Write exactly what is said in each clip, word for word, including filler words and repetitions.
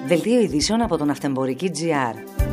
Δελτίο ειδήσεων από τον Ναυτεμπορική τζι αρ.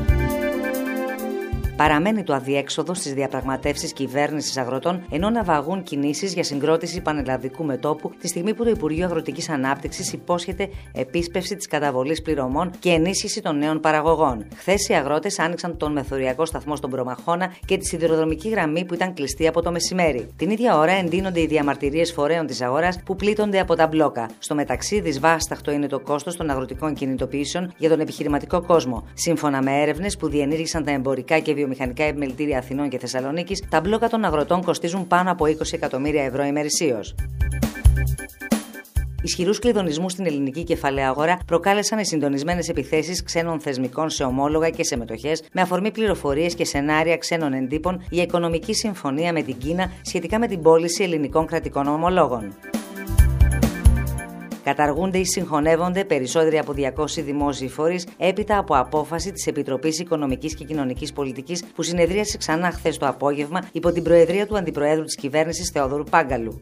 Παραμένει το αδιέξοδο στις διαπραγματεύσεις κυβέρνησης αγροτών, ενώ ναυαγούν κινήσεις για συγκρότηση πανελλαδικού μετώπου, τη στιγμή που το Υπουργείο Αγροτικής Ανάπτυξης υπόσχεται επίσπευση της καταβολής πληρωμών και ενίσχυση των νέων παραγωγών. Χθες οι αγρότες άνοιξαν τον μεθοριακό σταθμό στον Προμαχώνα και τη σιδηροδρομική γραμμή που ήταν κλειστή από το μεσημέρι. Την ίδια ώρα εντείνονται οι διαμαρτυρίες φορέων της αγοράς που πλήττονται από τα μπλόκα. Στο μεταξύ, δυσβάσταχτο είναι το κόστος των αγροτικών κινητοποιήσεων για τον επιχειρηματικό κόσμο. Σύμφωνα με έρευνες που διενήργησαν τα εμπορικά και βιομηχανικά επιμελητήρια Αθηνών και Θεσσαλονίκης, τα μπλόκα των αγροτών κοστίζουν πάνω από είκοσι εκατομμύρια ευρώ ημερησίως. Ισχυρούς κλειδονισμούς στην ελληνική κεφαλαία αγορά προκάλεσαν οι συντονισμένες επιθέσεις ξένων θεσμικών σε ομόλογα και σε μετοχές, με αφορμή πληροφορίες και σενάρια ξένων εντύπων για οικονομική συμφωνία με την Κίνα σχετικά με την πώληση ελληνικών κρατικών ομολόγων. Καταργούνται ή συγχωνεύονται περισσότεροι από διακόσιοι δημόσιοι φορείς έπειτα από απόφαση της Επιτροπής Οικονομικής και Κοινωνικής Πολιτικής που συνεδρίασε ξανά χθες το απόγευμα υπό την προεδρία του Αντιπροέδρου της Κυβέρνησης Θεόδωρου Πάγκαλου.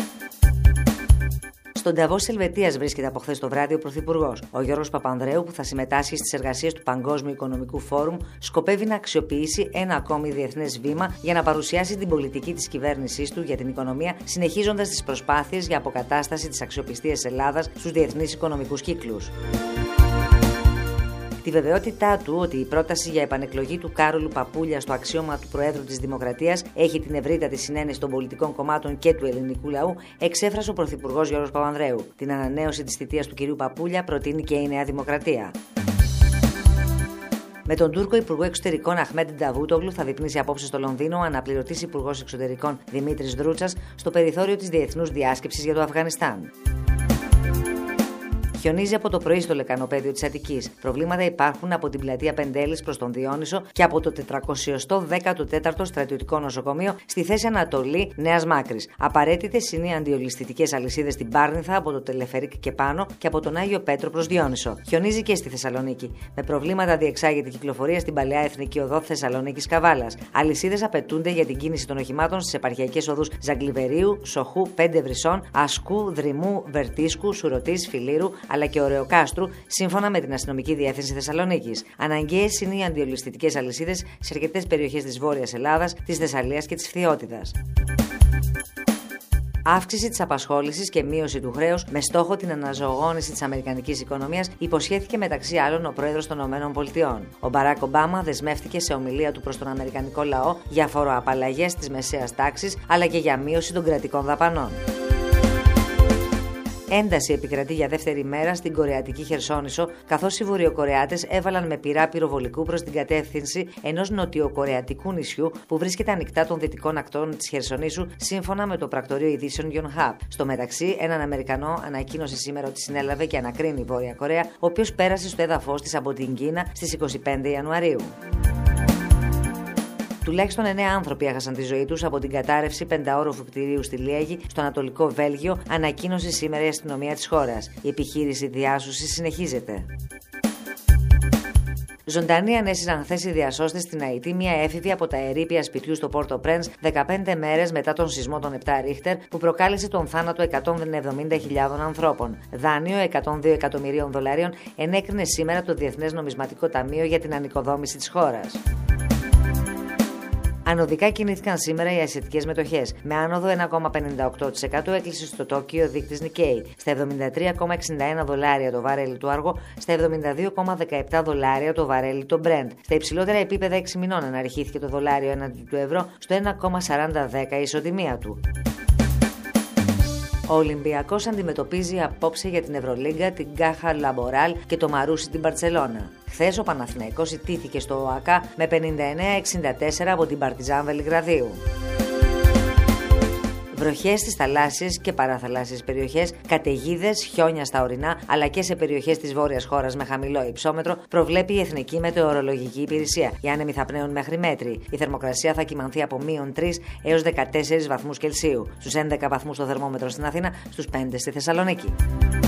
Στον Νταβός της Ελβετίας βρίσκεται από χθες το βράδυ ο Πρωθυπουργός. Ο Γιώργος Παπανδρέου, που θα συμμετάσχει στις εργασίες του Παγκόσμιου Οικονομικού Φόρουμ, σκοπεύει να αξιοποιήσει ένα ακόμη διεθνές βήμα για να παρουσιάσει την πολιτική της κυβέρνησής του για την οικονομία, συνεχίζοντας τις προσπάθειες για αποκατάσταση της αξιοπιστίας Ελλάδας στους διεθνείς οικονομικούς κύκλους. Τη βεβαιότητά του ότι η πρόταση για επανεκλογή του Κάρολου Παπούλια στο αξίωμα του Προέδρου της Δημοκρατίας έχει την ευρύτατη συνένεση των πολιτικών κομμάτων και του ελληνικού λαού, εξέφρασε ο Πρωθυπουργός Γιώργος Παπανδρέου. Την ανανέωση της θητείας του κυρίου Παπούλια προτείνει και η Νέα Δημοκρατία. Με τον Τούρκο Υπουργό Εξωτερικών Αχμέντ Νταβούτογλου θα δείπνήσει απόψε στο Λονδίνο ο αναπληρωτής Υπουργός Εξωτερικών Δημήτρης Δρούτσας στο περιθώριο της Διεθνούς Διάσκεψης για το Αφγανιστάν. Χιονίζει από το πρωί στο λεκανοπέδιο της Αττικής. Προβλήματα υπάρχουν από την πλατεία Πεντέλης προς τον Διόνυσο και από το τετρακόσια δέκατο τέταρτο στρατιωτικό νοσοκομείο στη θέση Ανατολή Νέας Μάκρης. Απαραίτητες είναι οι αντιολισθητικές αλυσίδες στην Πάρνηθα από το Τελεφερίκ και πάνω και από τον Άγιο Πέτρο προς Διόνυσο. Χιονίζει και στη Θεσσαλονίκη. Με προβλήματα διεξάγεται η κυκλοφορία στην παλαιά Εθνική Οδό Θεσσαλονίκης Καβάλας. Αλυσίδες απαιτούνται για την κίνηση των οχημάτων στις επαρχιακές οδούς Ζαγκλιβερίου, Σοχού, Πέντε Βρυσών, Ασκού, Δρυμού, Βερτίσκου, Σουρωτής, Φιλήρου, αλλά και Ωρεοκάστρου, σύμφωνα με την Αστυνομική Διεύθυνση Θεσσαλονίκης. Αναγκαίες είναι οι αντιολισθητικές αλυσίδες σε αρκετές περιοχές της Βόρειας Ελλάδας, της Θεσσαλίας και της Φθιώτιδας. Αύξηση της απασχόλησης και μείωση του χρέους με στόχο την αναζωογόνηση της αμερικανικής οικονομίας υποσχέθηκε μεταξύ άλλων ο πρόεδρος των ΗΠΑ. Ο Μπαράκ Ομπάμα δεσμεύτηκε σε ομιλία του προς τον αμερικανικό λαό για φοροαπαλλαγές της μεσαίας τάξης αλλά και για μείωση των κρατικών δαπανών. Ένταση επικρατεί για δεύτερη μέρα στην Κορεατική Χερσόνησο, καθώς οι Βορειοκορεάτες έβαλαν με πυρά πυροβολικού προς την κατεύθυνση ενός νοτιοκορεατικού νησιού που βρίσκεται ανοιχτά των δυτικών ακτών της Χερσονήσου, σύμφωνα με το πρακτορείο ειδήσεων Yonhap. Στο μεταξύ, έναν Αμερικανό ανακοίνωσε σήμερα ότι συνέλαβε και ανακρίνει η Βόρεια Κορέα, ο οποίος πέρασε στο έδαφος της από την Κίνα στις είκοσι πέντε Ιανουαρίου. Τουλάχιστον εννέα άνθρωποι έχασαν τη ζωή τους από την κατάρρευση πενταόροφου κτηρίου στη Λιέγη, στο Ανατολικό Βέλγιο, ανακοίνωσε σήμερα η αστυνομία της χώρας. Η επιχείρηση διάσωσης συνεχίζεται. Ζωντανοί ανέσυραν χθες οι διασώστες στην Αϊτή μια έφηβη από τα ερείπια σπιτιού στο Πόρτο Πρένς δεκαπέντε μέρες μετά τον σεισμό των επτά Ρίχτερ που προκάλεσε τον θάνατο εκατόν εβδομήντα χιλιάδων ανθρώπων. Δάνειο εκατόν δύο εκατομμυρίων δολαρίων ενέκρινε σήμερα το Διεθνές Νομισματικό Ταμείο για την ανοικοδόμηση της χώρας. Ανωδικά κινήθηκαν σήμερα οι ασιατικές μετοχές. Με άνοδο ένα κόμμα πενήντα οκτώ τοις εκατό έκλεισε στο Τόκιο ο δείκτης Nikkei στα εβδομήντα τρία κόμμα εξήντα ένα δολάρια το βαρέλι του Άργο, στα εβδομήντα δύο κόμμα δεκαεπτά δολάρια το βαρέλι το Brent. Στα υψηλότερα επίπεδα έξι μηνών αναρριχήθηκε το δολάριο έναντι του ευρώ στο ένα κόμμα σαράντα δέκα η ισοτιμία του. Ο Ολυμπιακός αντιμετωπίζει απόψε για την Ευρωλίγκα την Γκάχα Λαμποράλ και το Μαρούσι την Μπαρτσελώνα. Χθες ο Παναθηναϊκός ιτήθηκε στο ΟΑΚΑ με πενήντα εννέα εξήντα τέσσερα από την Παρτιζάν Βελιγραδίου. Βροχές στις θαλάσσιες και παραθαλάσσιες περιοχές, καταιγίδες, χιόνια στα ορεινά αλλά και σε περιοχές της βόρειας χώρας με χαμηλό υψόμετρο, προβλέπει η Εθνική Μετεωρολογική Υπηρεσία. Οι άνεμοι θα πνέουν μέχρι μέτρη. Η θερμοκρασία θα κυμανθεί από μείον τρεις έως δεκατέσσερις βαθμούς Κελσίου. Στους έντεκα βαθμούς το θερμόμετρο στην Αθήνα, στους πέντε στη Θεσσαλονίκη.